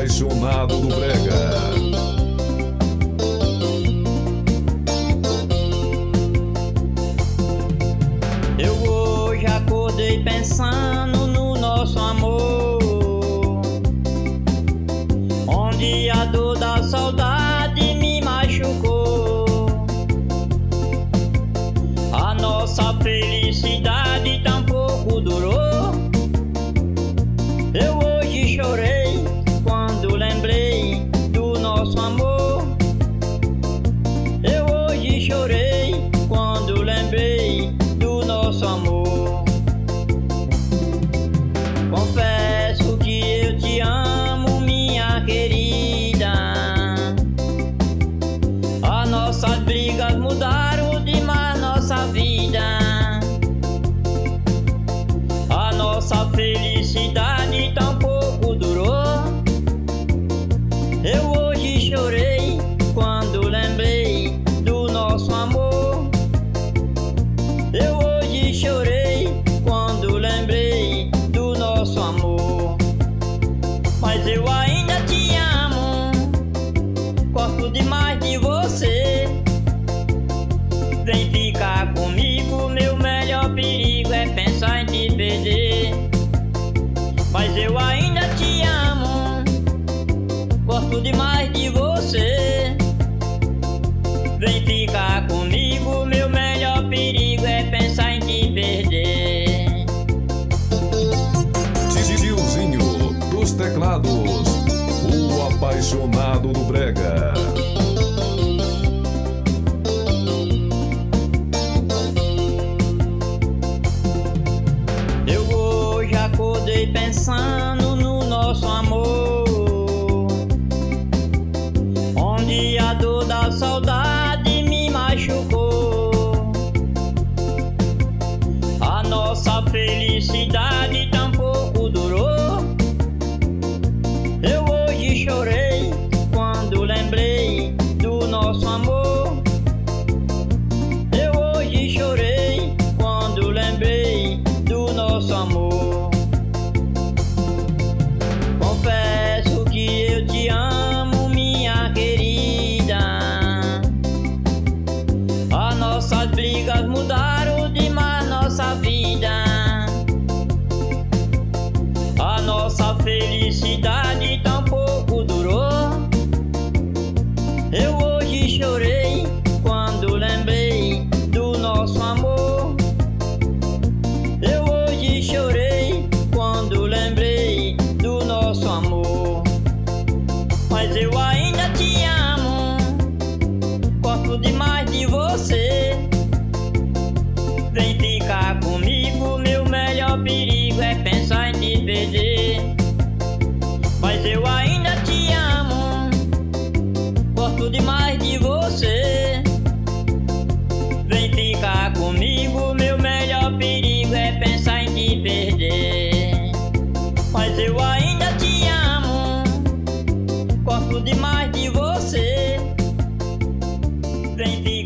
apaixonado do brega. Eu hoje acordei pensando no nosso amor, onde a dor da saudade me machucou. A nossa felicidade tampouco durou. Eu hoje chorei quando lembrei do nosso amor. Eu hoje chorei quando lembrei do nosso amor. Confesso que eu te amo, minha querida. As nossas brigas mudaram demais nossa vida. A nossa felicidade tampouco durou. Eu hoje chorei quando lembrei do nosso amor. Eu hoje chorei quando lembrei do nosso amor. Mas eu ainda te amo, gosto demais de você. Vem ficar comigo, meu melhor perigo é pensar em te perder. Mas eu ainda te amo, gosto demais de você. Vem ficar comigo, meu melhor perigo é pensar em te perder. Tiozinho dos teclados, o apaixonado do brega. Eu hoje acordei pensando no nosso amor, onde a dor da saudade me machucou. A nossa felicidade tampouco durou. Eu hoje chorei quando lembrei do nosso amor. Eu hoje chorei quando lembrei do nosso amor. Confesso que eu te amo, minha querida. As nossas brigas mudaram demais nossa vida. A nossa felicidade tampouco durou. Eu hoje chorei quando lembrei do nosso amor. Eu hoje chorei quando lembrei do nosso amor. Mas eu ainda te amo, gosto demais de você. Vem ficar comigo, meu melhor perigo é pensar em te perder. Mas eu ainda te amo, gosto demais de você. Vem ficar comigo, meu melhor perigo é pensar em te perder. Mas eu ainda te amo, gosto demais de você. Vem ficar